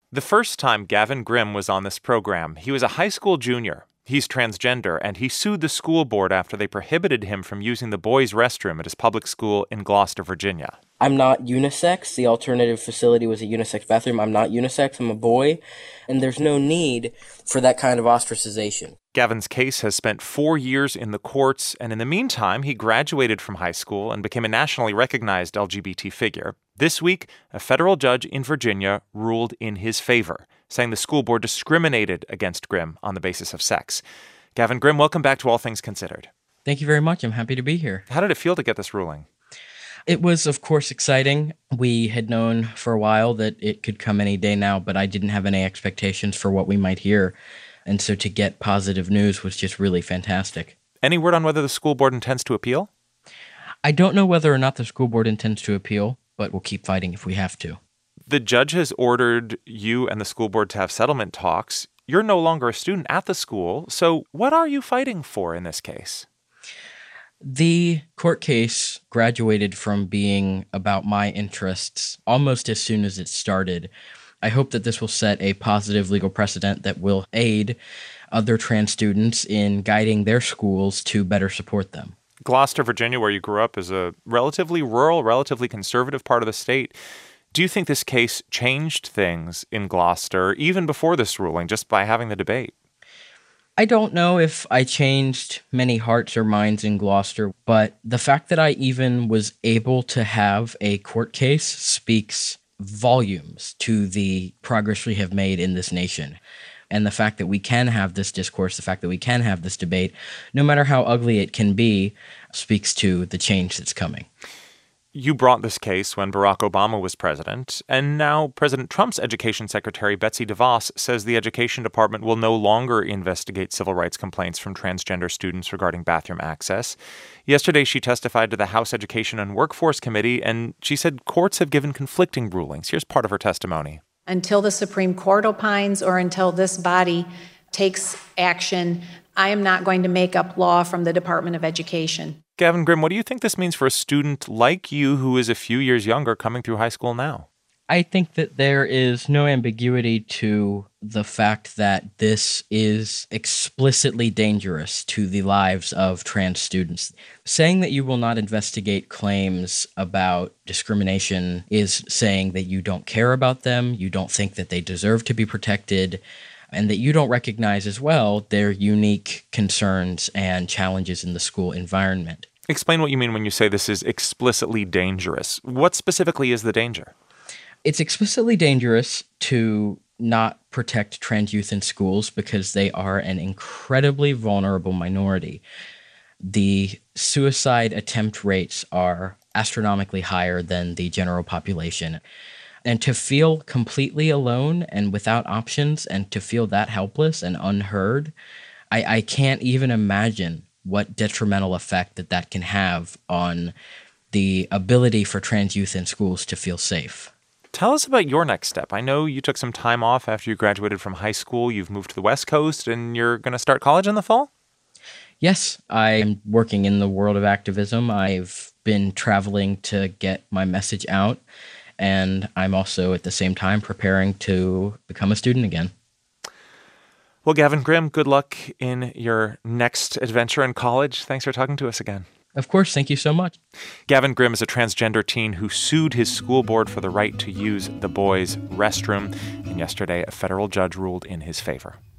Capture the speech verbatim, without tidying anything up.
The first time Gavin Grimm was on this program, he was a high school junior. He's transgender, and he sued the school board after they prohibited him from using the boys' restroom at his public school in Gloucester, Virginia. I'm not unisex. The alternative facility was a unisex bathroom. I'm not unisex. I'm a boy, and there's no need for that kind of ostracization. Gavin's case has spent four years in the courts, and in the meantime, he graduated from high school and became a nationally recognized L G B T figure. This week, a federal judge in Virginia ruled in his favor, saying the school board discriminated against Grimm on the basis of sex. Gavin Grimm, welcome back to All Things Considered. Thank you very much. I'm happy to be here. How did it feel to get this ruling? It was, of course, exciting. We had known for a while that it could come any day now, but I didn't have any expectations for what we might hear. And so to get positive news was just really fantastic. Any word on whether the school board intends to appeal? I don't know whether or not the school board intends to appeal, but we'll keep fighting if we have to. The judge has ordered you and the school board to have settlement talks. You're no longer a student at the school, so what are you fighting for in this case? The court case graduated from being about my interests almost as soon as it started. I hope that this will set a positive legal precedent that will aid other trans students in guiding their schools to better support them. Gloucester, Virginia, where you grew up, is a relatively rural, relatively conservative part of the state. Do you think this case changed things in Gloucester, even before this ruling, just by having the debate? I don't know if I changed many hearts or minds in Gloucester, but the fact that I even was able to have a court case speaks volumes to the progress we have made in this nation. And the fact that we can have this discourse, the fact that we can have this debate, no matter how ugly it can be, speaks to the change that's coming. You brought this case when Barack Obama was president, and now President Trump's Education Secretary Betsy DeVos says the Education Department will no longer investigate civil rights complaints from transgender students regarding bathroom access. Yesterday, she testified to the House Education and Workforce Committee, and she said courts have given conflicting rulings. Here's part of her testimony. Until the Supreme Court opines or until this body takes action, I am not going to make up law from the Department of Education. Gavin Grimm, what do you think this means for a student like you who is a few years younger coming through high school now? I think that there is no ambiguity to the fact that this is explicitly dangerous to the lives of trans students. Saying that you will not investigate claims about discrimination is saying that you don't care about them, you don't think that they deserve to be protected, and that you don't recognize as well their unique concerns and challenges in the school environment. Explain what you mean when you say this is explicitly dangerous. What specifically is the danger? It's explicitly dangerous to not protect trans youth in schools because they are an incredibly vulnerable minority. The suicide attempt rates are astronomically higher than the general population. And to feel completely alone and without options and to feel that helpless and unheard, I, I can't even imagine what detrimental effect that that can have on the ability for trans youth in schools to feel safe. Tell us about your next step. I know you took some time off after you graduated from high school. You've moved to the West Coast, and you're going to start college in the fall? Yes, I'm working in the world of activism. I've been traveling to get my message out, and I'm also at the same time preparing to become a student again. Well, Gavin Grimm, good luck in your next adventure in college. Thanks for talking to us again. Of course, thank you so much. Gavin Grimm is a transgender teen who sued his school board for the right to use the boys' restroom, and yesterday a federal judge ruled in his favor.